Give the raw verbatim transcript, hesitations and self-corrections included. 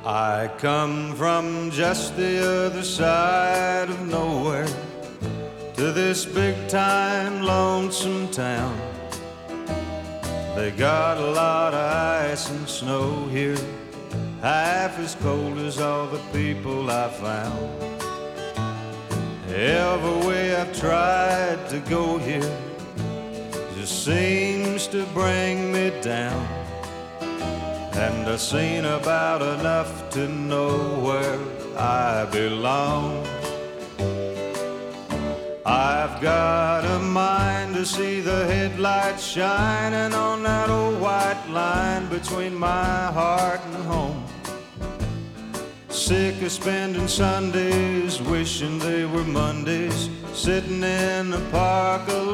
I come from just the other side of nowhere to this big-time lonesome town. They got a lot of ice and snow here, half as cold as all the people I found. Every way I've tried to go here just seems to bring me down, and I've seen about enough to know where I belong. I've got a mind to see the headlights shining on that old white line between my heart and home. Sick of spending Sundays wishing they were Mondays, sitting in the park alone.